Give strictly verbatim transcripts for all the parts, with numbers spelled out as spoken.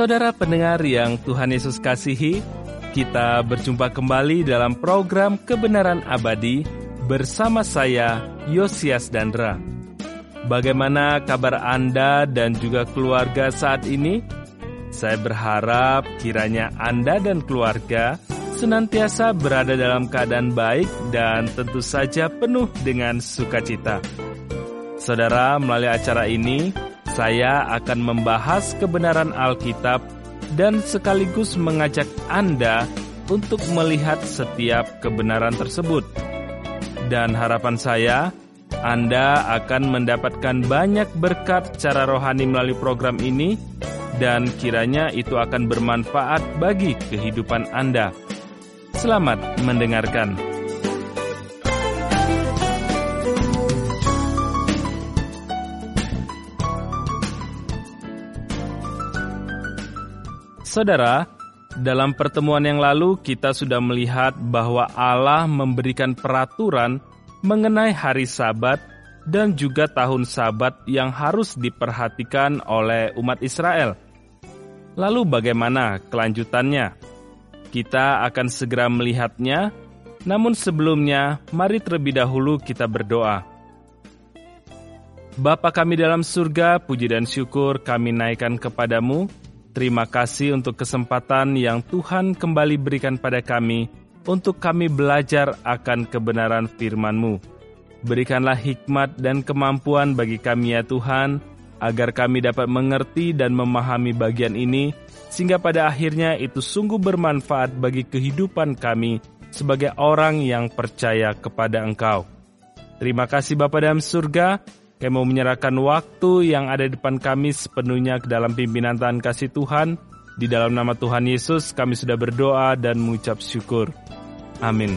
Saudara pendengar yang Tuhan Yesus kasihi, kita berjumpa kembali dalam program Kebenaran Abadi bersama saya, Yosias Dandra. Bagaimana kabar Anda dan juga keluarga saat ini? Saya berharap kiranya Anda dan keluarga senantiasa berada dalam keadaan baik dan tentu saja penuh dengan sukacita. Saudara, melalui acara ini, saya akan membahas kebenaran Alkitab dan sekaligus mengajak Anda untuk melihat setiap kebenaran tersebut. Dan harapan saya, Anda akan mendapatkan banyak berkat secara rohani melalui program ini, dan kiranya itu akan bermanfaat bagi kehidupan Anda. Selamat mendengarkan. Saudara, dalam pertemuan yang lalu kita sudah melihat bahwa Allah memberikan peraturan mengenai hari Sabat dan juga tahun Sabat yang harus diperhatikan oleh umat Israel. Lalu bagaimana kelanjutannya? Kita akan segera melihatnya, namun sebelumnya mari terlebih dahulu kita berdoa. Bapa kami dalam surga, puji dan syukur kami naikkan kepadamu. Terima kasih untuk kesempatan yang Tuhan kembali berikan pada kami untuk kami belajar akan kebenaran firman-Mu. Berikanlah hikmat dan kemampuan bagi kami ya Tuhan, agar kami dapat mengerti dan memahami bagian ini, sehingga pada akhirnya itu sungguh bermanfaat bagi kehidupan kami sebagai orang yang percaya kepada Engkau. Terima kasih Bapa dalam surga. Kami mau menyerahkan waktu yang ada di depan kami sepenuhnya ke dalam pimpinan tangan kasih Tuhan. Di dalam nama Tuhan Yesus kami sudah berdoa dan mengucap syukur. Amin.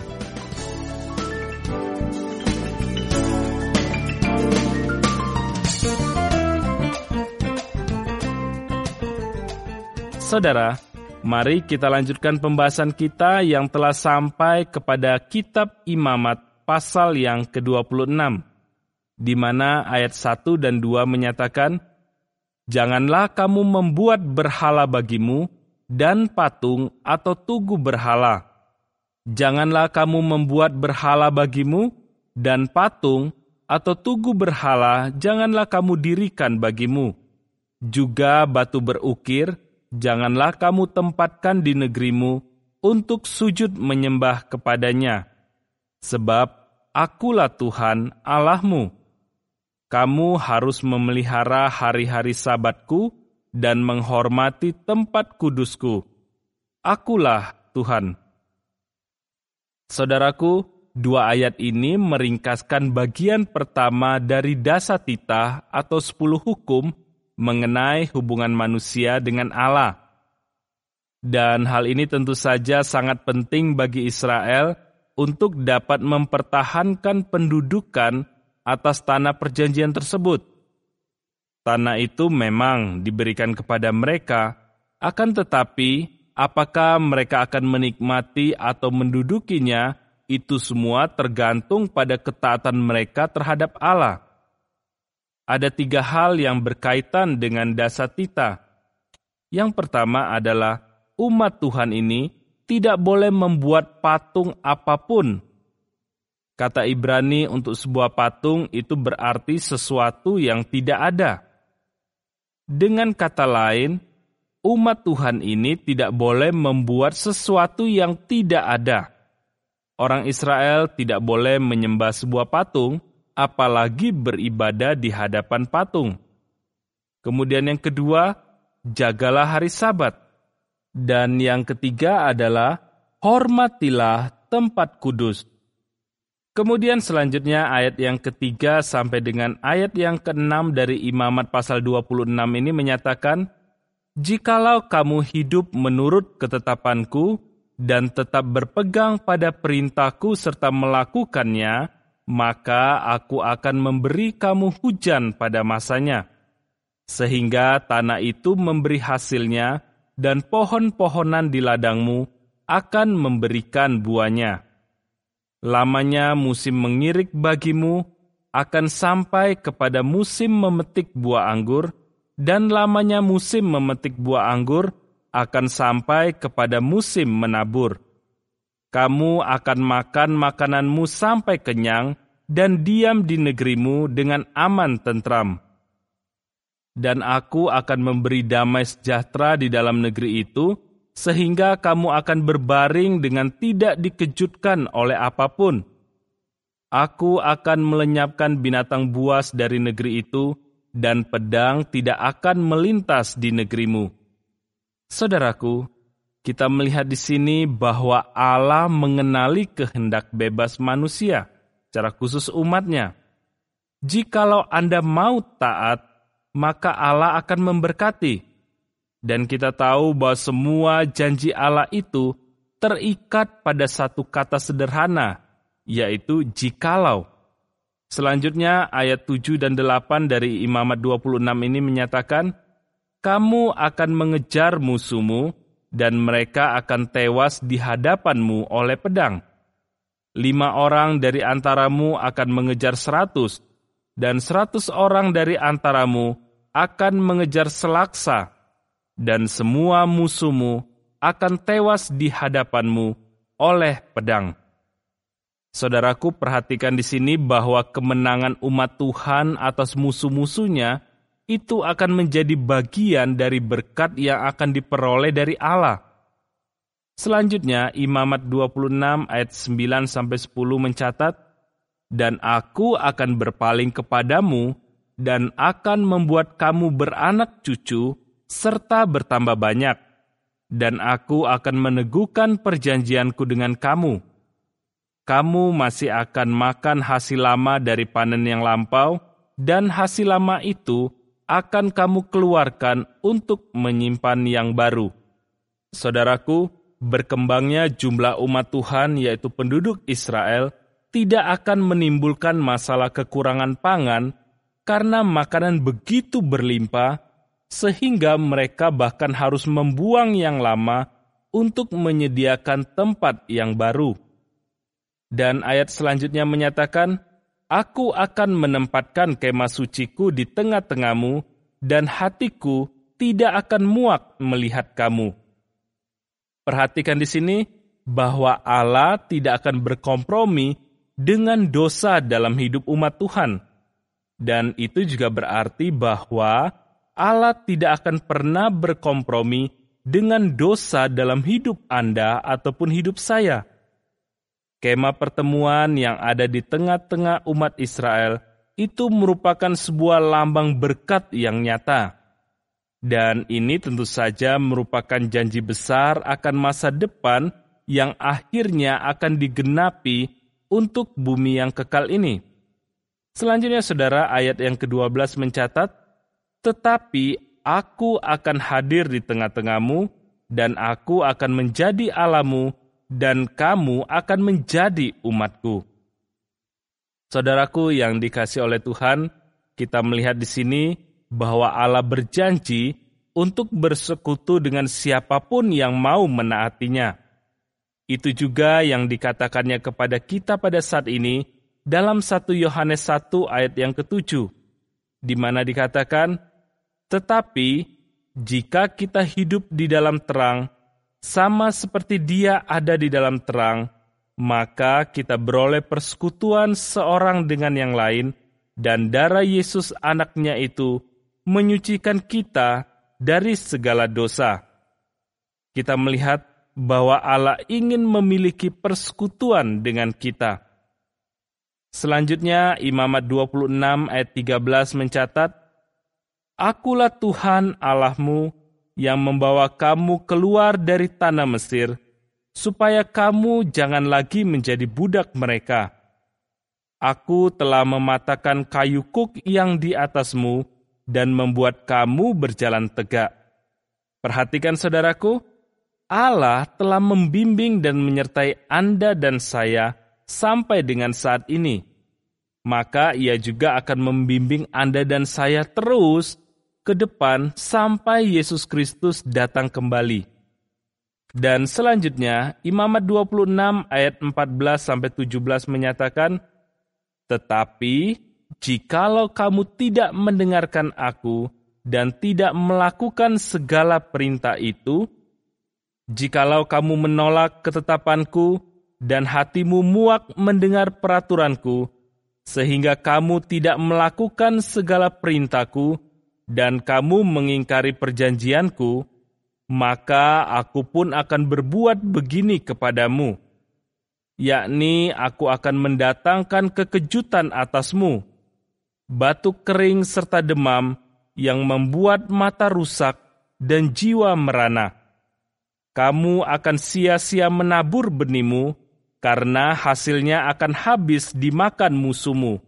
Saudara, mari kita lanjutkan pembahasan kita yang telah sampai kepada Kitab Imamat pasal yang ke dua puluh enam. Di mana ayat satu dan dua menyatakan, "Janganlah kamu membuat berhala bagimu dan patung atau tugu berhala. Janganlah kamu membuat berhala bagimu dan patung atau tugu berhala janganlah kamu dirikan bagimu. Juga batu berukir janganlah kamu tempatkan di negerimu untuk sujud menyembah kepadanya. Sebab akulah Tuhan Allahmu. Kamu harus memelihara hari-hari Sabatku dan menghormati tempat kudusku. Akulah Tuhan." Saudaraku, dua ayat ini meringkaskan bagian pertama dari Dasatita atau sepuluh hukum mengenai hubungan manusia dengan Allah. Dan hal ini tentu saja sangat penting bagi Israel untuk dapat mempertahankan pendudukan atas tanah perjanjian tersebut. Tanah itu memang diberikan kepada mereka, akan tetapi apakah mereka akan menikmati atau mendudukinya, itu semua tergantung pada ketaatan mereka terhadap Allah. Ada tiga hal yang berkaitan dengan Dasatita. Yang pertama adalah umat Tuhan ini tidak boleh membuat patung apapun. Kata Ibrani untuk sebuah patung itu berarti sesuatu yang tidak ada. Dengan kata lain, umat Tuhan ini tidak boleh membuat sesuatu yang tidak ada. Orang Israel tidak boleh menyembah sebuah patung, apalagi beribadah di hadapan patung. Kemudian yang kedua, jagalah hari Sabat. Dan yang ketiga adalah, hormatilah tempat kudus. Kemudian selanjutnya ayat yang ketiga sampai dengan ayat yang keenam dari Imamat pasal dua puluh enam ini menyatakan, "Jikalau kamu hidup menurut ketetapanku dan tetap berpegang pada perintahku serta melakukannya, maka aku akan memberi kamu hujan pada masanya, sehingga tanah itu memberi hasilnya dan pohon-pohonan di ladangmu akan memberikan buahnya. Lamanya musim mengirik bagimu akan sampai kepada musim memetik buah anggur, dan lamanya musim memetik buah anggur akan sampai kepada musim menabur. Kamu akan makan makananmu sampai kenyang dan diam di negerimu dengan aman tentram. Dan aku akan memberi damai sejahtera di dalam negeri itu, sehingga kamu akan berbaring dengan tidak dikejutkan oleh apapun. Aku akan melenyapkan binatang buas dari negeri itu, dan pedang tidak akan melintas di negerimu. Saudaraku, kita melihat di sini bahwa Allah mengenali kehendak bebas manusia, secara khusus umatnya. Jikalau Anda mau taat, maka Allah akan memberkati. Dan kita tahu bahwa semua janji Allah itu terikat pada satu kata sederhana, yaitu jikalau. Selanjutnya ayat tujuh dan delapan dari Imamat dua puluh enam ini menyatakan, kamu akan mengejar musuhmu, dan mereka akan tewas di hadapanmu oleh pedang. Lima orang dari antaramu akan mengejar seratus, dan seratus orang dari antaramu akan mengejar selaksa, dan semua musuhmu akan tewas di hadapanmu oleh pedang. Saudaraku, perhatikan di sini bahwa kemenangan umat Tuhan atas musuh-musuhnya itu akan menjadi bagian dari berkat yang akan diperoleh dari Allah. Selanjutnya, Imamat dua puluh enam ayat sembilan sampai sepuluh mencatat, dan aku akan berpaling kepadamu dan akan membuat kamu beranak cucu serta bertambah banyak, dan aku akan meneguhkan perjanjianku dengan kamu. Kamu masih akan makan hasil lama dari panen yang lampau, dan hasil lama itu akan kamu keluarkan untuk menyimpan yang baru. Saudaraku, berkembangnya jumlah umat Tuhan, yaitu penduduk Israel, tidak akan menimbulkan masalah kekurangan pangan karena makanan begitu berlimpah, sehingga mereka bahkan harus membuang yang lama untuk menyediakan tempat yang baru. Dan ayat selanjutnya menyatakan, aku akan menempatkan kemah suciku di tengah-tengahmu, dan hatiku tidak akan muak melihat kamu. Perhatikan di sini bahwa Allah tidak akan berkompromi dengan dosa dalam hidup umat Tuhan. Dan itu juga berarti bahwa Allah tidak akan pernah berkompromi dengan dosa dalam hidup Anda ataupun hidup saya. Kemah pertemuan yang ada di tengah-tengah umat Israel itu merupakan sebuah lambang berkat yang nyata. Dan ini tentu saja merupakan janji besar akan masa depan yang akhirnya akan digenapi untuk bumi yang kekal ini. Selanjutnya, saudara, ayat yang kedua belas mencatat, tetapi aku akan hadir di tengah-tengahmu, dan aku akan menjadi Allahmu, dan kamu akan menjadi umatku. Saudaraku yang dikasihi oleh Tuhan, kita melihat di sini bahwa Allah berjanji untuk bersekutu dengan siapapun yang mau menaatinya. Itu juga yang dikatakannya kepada kita pada saat ini dalam satu Yohanes satu ayat yang ketujuh, di mana dikatakan, tetapi jika kita hidup di dalam terang, sama seperti Dia ada di dalam terang, maka kita beroleh persekutuan seorang dengan yang lain, dan darah Yesus anaknya itu menyucikan kita dari segala dosa. Kita melihat bahwa Allah ingin memiliki persekutuan dengan kita. Selanjutnya, Imamat dua puluh enam ayat tiga belas mencatat, akulah Tuhan Allahmu yang membawa kamu keluar dari tanah Mesir, supaya kamu jangan lagi menjadi budak mereka. Aku telah mematahkan kayu kuk yang di atasmu, dan membuat kamu berjalan tegak. Perhatikan saudaraku, Allah telah membimbing dan menyertai Anda dan saya sampai dengan saat ini. Maka Ia juga akan membimbing Anda dan saya terus ke depan sampai Yesus Kristus datang kembali. Dan selanjutnya, Imamat dua puluh enam ayat empat belas sampai tujuh belas menyatakan, tetapi jikalau kamu tidak mendengarkan aku dan tidak melakukan segala perintah itu, jikalau kamu menolak ketetapanku dan hatimu muak mendengar peraturanku, sehingga kamu tidak melakukan segala perintahku dan kamu mengingkari perjanjianku, maka aku pun akan berbuat begini kepadamu, yakni aku akan mendatangkan kekejutan atasmu, batuk kering serta demam yang membuat mata rusak dan jiwa merana. Kamu akan sia-sia menabur benihmu, karena hasilnya akan habis dimakan musuhmu.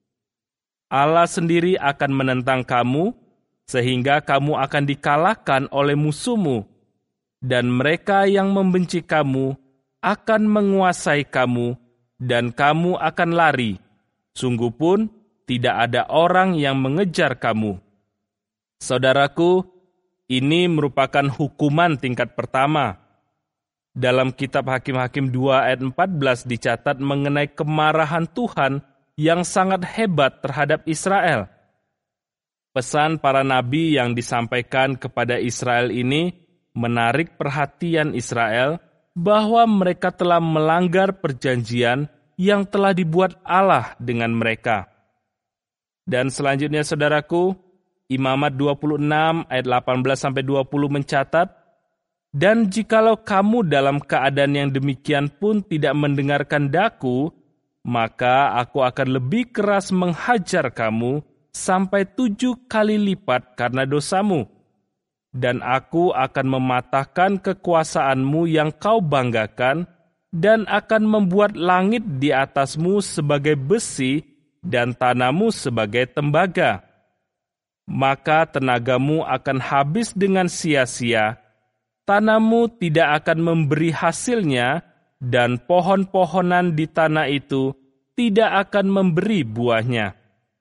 Allah sendiri akan menentang kamu, sehingga kamu akan dikalahkan oleh musuhmu, dan mereka yang membenci kamu akan menguasai kamu, dan kamu akan lari. Sungguh pun tidak ada orang yang mengejar kamu. Saudaraku, ini merupakan hukuman tingkat pertama. Dalam kitab Hakim-Hakim dua ayat empat belas dicatat mengenai kemarahan Tuhan yang sangat hebat terhadap Israel. Pesan para nabi yang disampaikan kepada Israel ini menarik perhatian Israel bahwa mereka telah melanggar perjanjian yang telah dibuat Allah dengan mereka. Dan selanjutnya saudaraku, Imamat dua puluh enam ayat delapan belas sampai dua puluh mencatat, dan jikalau kamu dalam keadaan yang demikian pun tidak mendengarkan daku, maka aku akan lebih keras menghajar kamu sampai tujuh kali lipat karena dosamu. Dan aku akan mematahkan kekuasaanmu yang kau banggakan, dan akan membuat langit di atasmu sebagai besi, dan tanahmu sebagai tembaga. Maka tenagamu akan habis dengan sia-sia, tanahmu tidak akan memberi hasilnya, dan pohon-pohonan di tanah itu tidak akan memberi buahnya.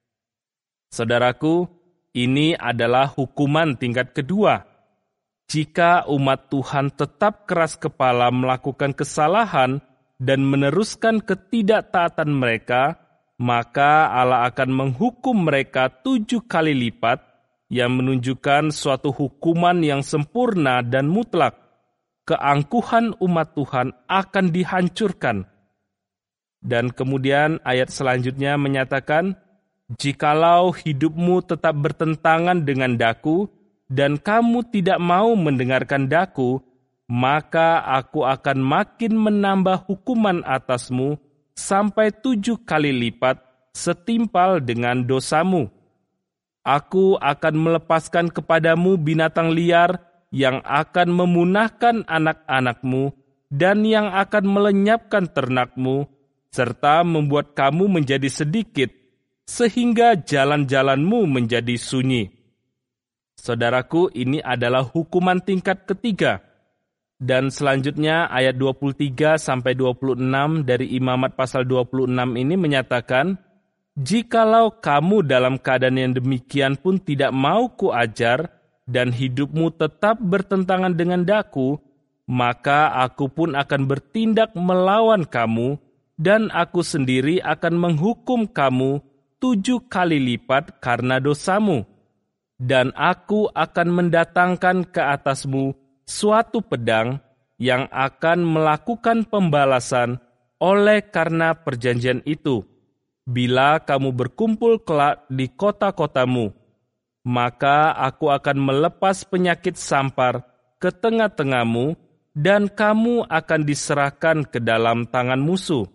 Saudaraku, ini adalah hukuman tingkat kedua. Jika umat Tuhan tetap keras kepala melakukan kesalahan dan meneruskan ketidaktaatan mereka, maka Allah akan menghukum mereka tujuh kali lipat, yang menunjukkan suatu hukuman yang sempurna dan mutlak. Keangkuhan umat Tuhan akan dihancurkan. Dan kemudian ayat selanjutnya menyatakan, jikalau hidupmu tetap bertentangan dengan daku, dan kamu tidak mau mendengarkan daku, maka aku akan makin menambah hukuman atasmu, sampai tujuh kali lipat setimpal dengan dosamu. Aku akan melepaskan kepadamu binatang liar yang akan memunahkan anak-anakmu dan yang akan melenyapkan ternakmu, serta membuat kamu menjadi sedikit, sehingga jalan-jalanmu menjadi sunyi. Saudaraku, ini adalah hukuman tingkat ketiga. Dan selanjutnya ayat dua puluh tiga sampai dua puluh enam dari Imamat pasal dua puluh enam ini menyatakan, jikalau kamu dalam keadaan yang demikian pun tidak mau kuajar, dan hidupmu tetap bertentangan dengan daku, maka aku pun akan bertindak melawan kamu, dan aku sendiri akan menghukum kamu tujuh kali lipat karena dosamu. Dan aku akan mendatangkan ke atasmu suatu pedang yang akan melakukan pembalasan oleh karena perjanjian itu. Bila kamu berkumpul kelak di kota-kotamu, maka aku akan melepas penyakit sampar ke tengah-tengahmu, dan kamu akan diserahkan ke dalam tangan musuh.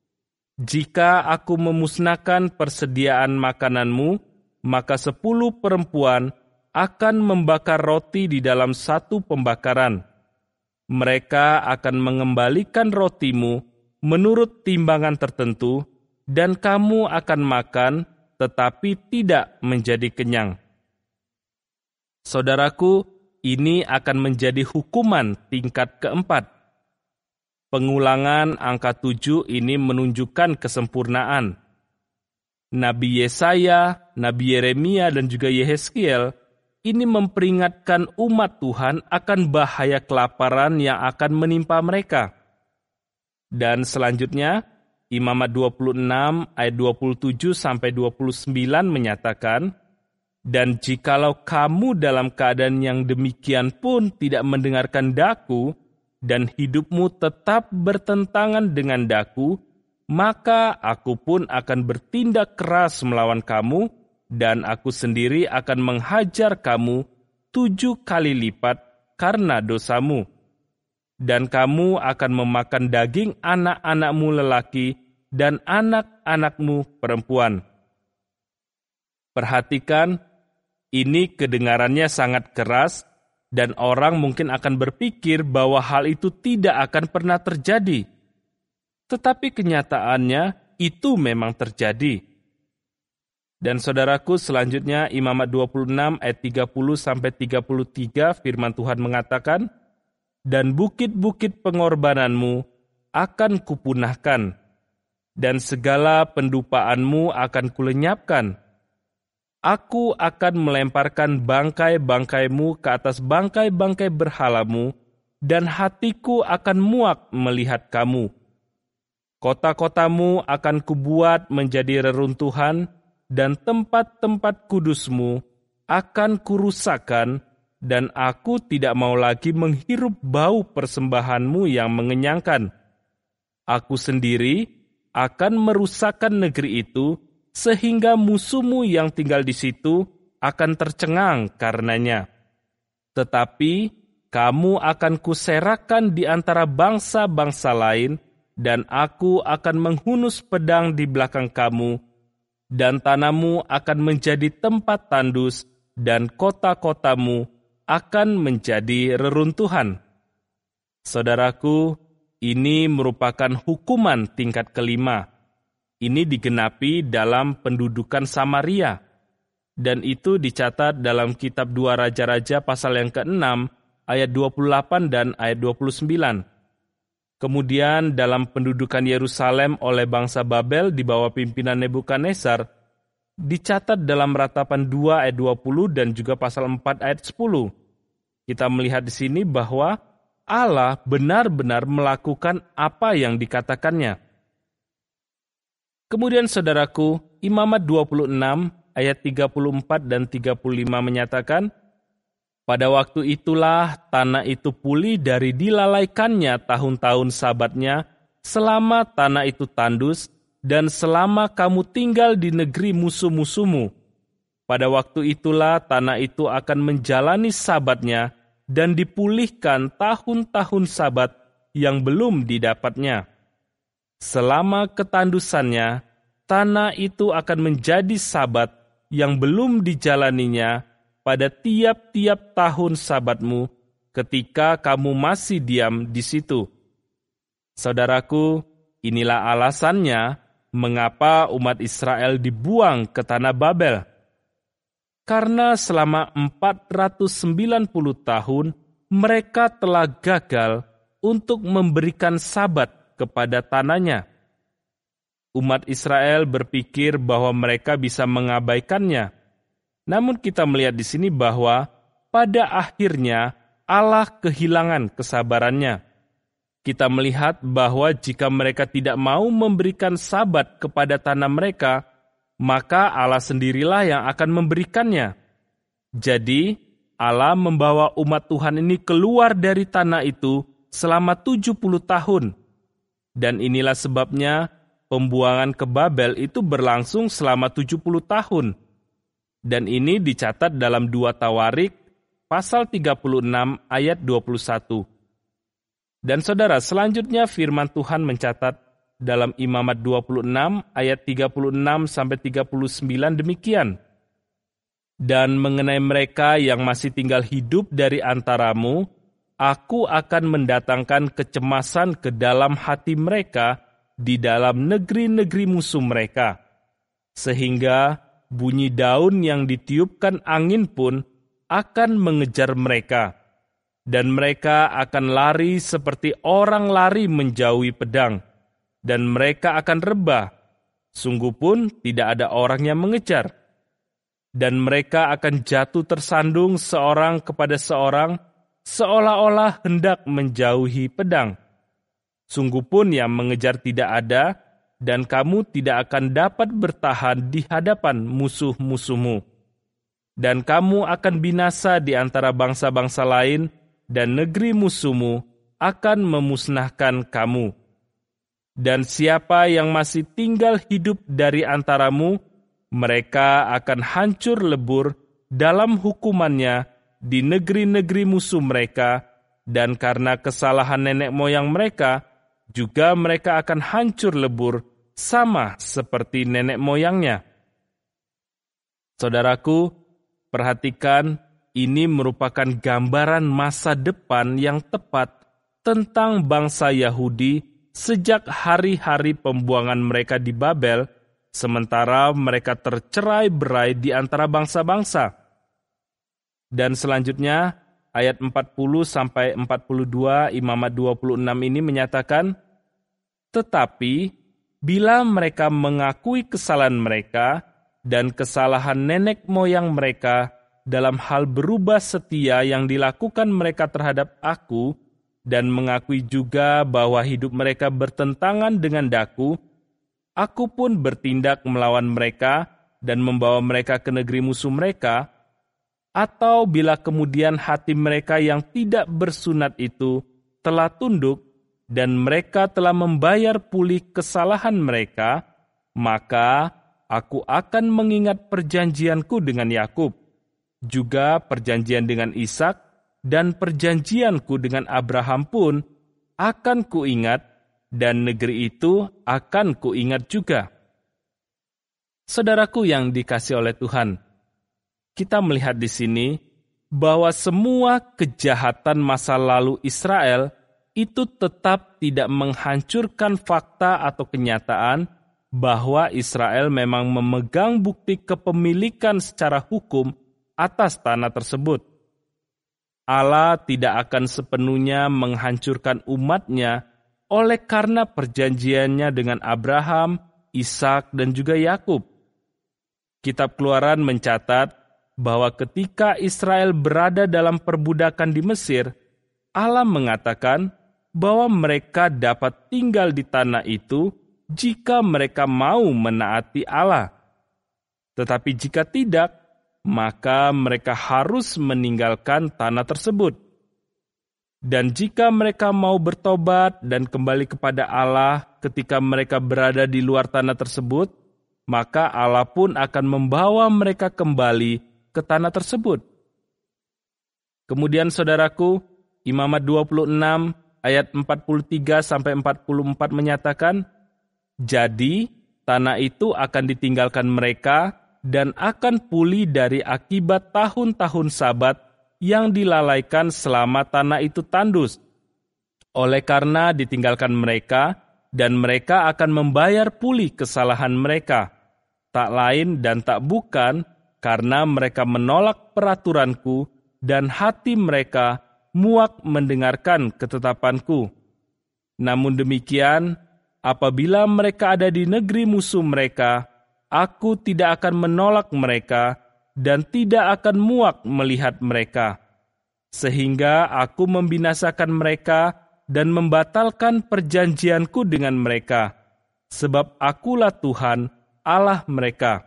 Jika aku memusnahkan persediaan makananmu, maka sepuluh perempuan akan membakar roti di dalam satu pembakaran. Mereka akan mengembalikan rotimu menurut timbangan tertentu, dan kamu akan makan tetapi tidak menjadi kenyang. Saudaraku, ini akan menjadi hukuman tingkat keempat. Pengulangan angka tujuh ini menunjukkan kesempurnaan. Nabi Yesaya, Nabi Yeremia, dan juga Yehezkiel ini memperingatkan umat Tuhan akan bahaya kelaparan yang akan menimpa mereka. Dan selanjutnya, Imamat dua puluh enam ayat dua puluh tujuh sampai dua puluh sembilan menyatakan, Dan jikalau kamu dalam keadaan yang demikian pun tidak mendengarkan daku, dan hidupmu tetap bertentangan dengan daku, maka aku pun akan bertindak keras melawan kamu, dan aku sendiri akan menghajar kamu tujuh kali lipat karena dosamu. Dan kamu akan memakan daging anak-anakmu lelaki dan anak-anakmu perempuan. Perhatikan, ini kedengarannya sangat keras, dan orang mungkin akan berpikir bahwa hal itu tidak akan pernah terjadi. Tetapi kenyataannya itu memang terjadi. Dan saudaraku, selanjutnya Imamat dua puluh enam ayat tiga puluh sampai tiga puluh tiga firman Tuhan mengatakan, "Dan bukit-bukit pengorbananmu akan kupunahkan, dan segala pendupaanmu akan kulenyapkan. Aku akan melemparkan bangkai-bangkaimu ke atas bangkai-bangkai berhalamu, dan hatiku akan muak melihat kamu. Kota-kotamu akan kubuat menjadi reruntuhan, dan tempat-tempat kudusmu akan kurusakkan, dan aku tidak mau lagi menghirup bau persembahanmu yang mengenyangkan. Aku sendiri akan merusakkan negeri itu, sehingga musuhmu yang tinggal di situ akan tercengang karenanya. Tetapi kamu akan kuserakan di antara bangsa-bangsa lain, dan aku akan menghunus pedang di belakang kamu, dan tanahmu akan menjadi tempat tandus, dan kota-kotamu akan menjadi reruntuhan." Saudaraku, ini merupakan hukuman tingkat kelima. Ini digenapi dalam pendudukan Samaria, dan itu dicatat dalam kitab dua Raja-Raja pasal yang keenam ayat dua puluh delapan dan ayat dua puluh sembilan. Kemudian dalam pendudukan Yerusalem oleh bangsa Babel di bawah pimpinan Nebukadnezar, dicatat dalam Ratapan dua ayat dua puluh dan juga pasal empat ayat sepuluh. Kita melihat di sini bahwa Allah benar-benar melakukan apa yang dikatakannya. Kemudian saudaraku, Imamat dua puluh enam ayat tiga puluh empat dan tiga puluh lima menyatakan, "Pada waktu itulah tanah itu pulih dari dilalaikannya tahun-tahun sabatnya, selama tanah itu tandus, dan selama kamu tinggal di negeri musuh-musuhmu. Pada waktu itulah tanah itu akan menjalani sabatnya, dan dipulihkan tahun-tahun sabat yang belum didapatnya. Selama ketandusannya, tanah itu akan menjadi sabat yang belum dijalaninya pada tiap-tiap tahun sabatmu ketika kamu masih diam di situ." Saudaraku, inilah alasannya mengapa umat Israel dibuang ke tanah Babel. Karena selama empat ratus sembilan puluh tahun mereka telah gagal untuk memberikan sabat kepada tanahnya. Umat Israel berpikir bahwa mereka bisa mengabaikannya. Namun kita melihat di sini bahwa pada akhirnya Allah kehilangan kesabarannya. Kita melihat bahwa jika mereka tidak mau memberikan sabat kepada tanah mereka, maka Allah sendirilah yang akan memberikannya. Jadi, Allah membawa umat Tuhan ini keluar dari tanah itu selama tujuh puluh tahun. Dan inilah sebabnya pembuangan ke Babel itu berlangsung selama tujuh puluh tahun. Dan ini dicatat dalam dua Tawarik, pasal tiga puluh enam ayat dua puluh satu. Dan saudara, selanjutnya firman Tuhan mencatat dalam Imamat dua puluh enam ayat tiga puluh enam sampai tiga puluh sembilan demikian. "Dan mengenai mereka yang masih tinggal hidup dari antaramu, aku akan mendatangkan kecemasan ke dalam hati mereka di dalam negeri-negeri musuh mereka, sehingga bunyi daun yang ditiupkan angin pun akan mengejar mereka, dan mereka akan lari seperti orang lari menjauhi pedang, dan mereka akan rebah, sungguh pun tidak ada orang yang mengejar. Dan mereka akan jatuh tersandung seorang kepada seorang, seolah-olah hendak menjauhi pedang. Sungguh pun yang mengejar tidak ada, dan kamu tidak akan dapat bertahan di hadapan musuh-musuhmu." dan kamu akan binasa di antara bangsa-bangsa lain, dan negeri musuhmu akan memusnahkan kamu. Dan siapa yang masih tinggal hidup dari antaramu, mereka akan hancur lebur dalam hukumannya di negeri-negeri musuh mereka, dan karena kesalahan nenek moyang mereka, juga mereka akan hancur lebur sama seperti nenek moyangnya. Saudaraku, perhatikan, ini merupakan gambaran masa depan yang tepat tentang bangsa Yahudi sejak hari-hari pembuangan mereka di Babel, sementara mereka tercerai-berai di antara bangsa-bangsa. Dan selanjutnya, ayat empat puluh sampai empat puluh dua Imamat dua puluh enam ini menyatakan, tetapi bila mereka mengakui kesalahan mereka dan kesalahan nenek moyang mereka dalam hal berubah setia yang dilakukan mereka terhadap aku, dan mengakui juga bahwa hidup mereka bertentangan dengan daku, aku pun bertindak melawan mereka dan membawa mereka ke negeri musuh mereka. Atau bila kemudian hati mereka yang tidak bersunat itu telah tunduk dan mereka telah membayar pulih kesalahan mereka, maka aku akan mengingat perjanjianku dengan Yakub, juga perjanjian dengan Ishak, dan perjanjianku dengan Abraham pun akan kuingat, dan negeri itu akan kuingat juga. Saudaraku yang dikasihi oleh Tuhan, kita melihat di sini bahwa semua kejahatan masa lalu Israel itu tetap tidak menghancurkan fakta atau kenyataan bahwa Israel memang memegang bukti kepemilikan secara hukum atas tanah tersebut. Allah tidak akan sepenuhnya menghancurkan umatnya oleh karena perjanjiannya dengan Abraham, Ishak, dan juga Yakub. Kitab Keluaran mencatat bahwa ketika Israel berada dalam perbudakan di Mesir, Allah mengatakan bahwa mereka dapat tinggal di tanah itu jika mereka mau menaati Allah. Tetapi jika tidak, maka mereka harus meninggalkan tanah tersebut. Dan jika mereka mau bertobat dan kembali kepada Allah ketika mereka berada di luar tanah tersebut, maka Allah pun akan membawa mereka kembali ke tanah tersebut. Kemudian saudaraku, Imamat dua puluh enam ayat empat puluh tiga sampai empat puluh empat menyatakan, jadi tanah itu akan ditinggalkan mereka dan akan pulih dari akibat tahun-tahun Sabat yang dilalaikan selama tanah itu tandus. Oleh karena ditinggalkan mereka, dan mereka akan membayar pulih kesalahan mereka, tak lain dan tak bukan karena mereka menolak peraturanku dan hati mereka muak mendengarkan ketetapanku. Namun demikian, apabila mereka ada di negeri musuh mereka, aku tidak akan menolak mereka dan tidak akan muak melihat mereka, sehingga aku membinasakan mereka dan membatalkan perjanjianku dengan mereka, sebab akulah Tuhan, Allah mereka.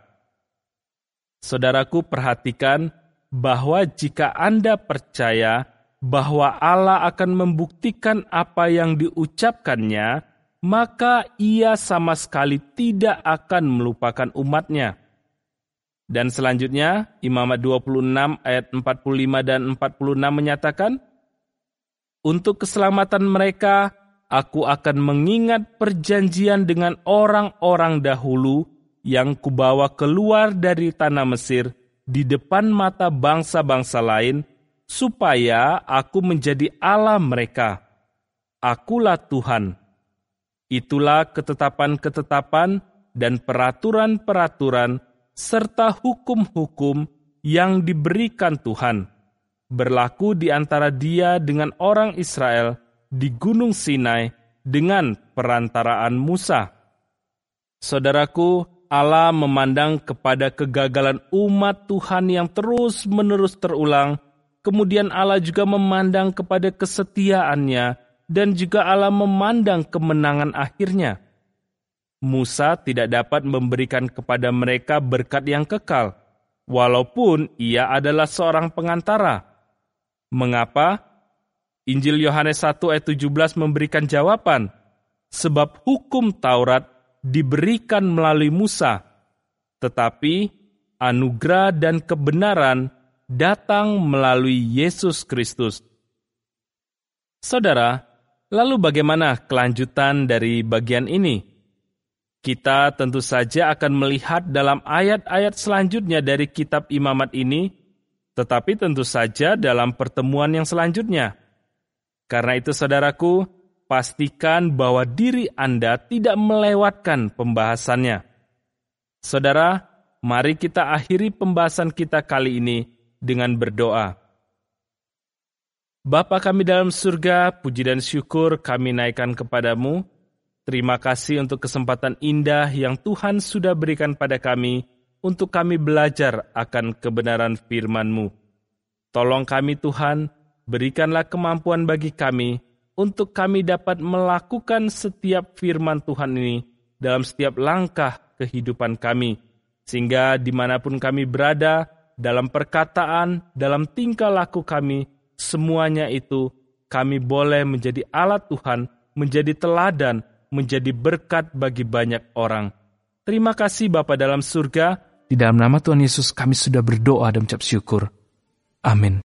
Saudaraku, perhatikan bahwa jika Anda percaya bahwa Allah akan membuktikan apa yang diucapkannya, maka ia sama sekali tidak akan melupakan umatnya. Dan selanjutnya, Imamat dua puluh enam ayat empat puluh lima dan empat puluh enam menyatakan, untuk keselamatan mereka, aku akan mengingat perjanjian dengan orang-orang dahulu yang kubawa keluar dari tanah Mesir di depan mata bangsa-bangsa lain, supaya aku menjadi Allah mereka. Akulah Tuhan. Itulah ketetapan-ketetapan dan peraturan-peraturan serta hukum-hukum yang diberikan Tuhan, berlaku di antara Dia dengan orang Israel di Gunung Sinai dengan perantaraan Musa. Saudaraku, Allah memandang kepada kegagalan umat Tuhan yang terus-menerus terulang, kemudian Allah juga memandang kepada kesetiaannya, dan juga Allah memandang kemenangan akhirnya. Musa tidak dapat memberikan kepada mereka berkat yang kekal, walaupun ia adalah seorang pengantara. Mengapa? Injil Yohanes satu ayat tujuh belas memberikan jawaban, sebab hukum Taurat diberikan melalui Musa, tetapi anugerah dan kebenaran datang melalui Yesus Kristus. Saudara, lalu bagaimana kelanjutan dari bagian ini? Kita tentu saja akan melihat dalam ayat-ayat selanjutnya dari kitab Imamat ini, tetapi tentu saja dalam pertemuan yang selanjutnya. Karena itu saudaraku, pastikan bahwa diri Anda tidak melewatkan pembahasannya. Saudara, mari kita akhiri pembahasan kita kali ini dengan berdoa. Bapa kami dalam surga, puji dan syukur kami naikkan kepadamu. Terima kasih untuk kesempatan indah yang Tuhan sudah berikan pada kami untuk kami belajar akan kebenaran firman-Mu. Tolong kami Tuhan, berikanlah kemampuan bagi kami untuk kami dapat melakukan setiap firman Tuhan ini dalam setiap langkah kehidupan kami. Sehingga dimanapun kami berada, dalam perkataan, dalam tingkah laku kami, semuanya itu kami boleh menjadi alat Tuhan, menjadi teladan, menjadi berkat bagi banyak orang. Terima kasih Bapa dalam surga. Di dalam nama Tuhan Yesus kami sudah berdoa dan mengucap syukur. Amin.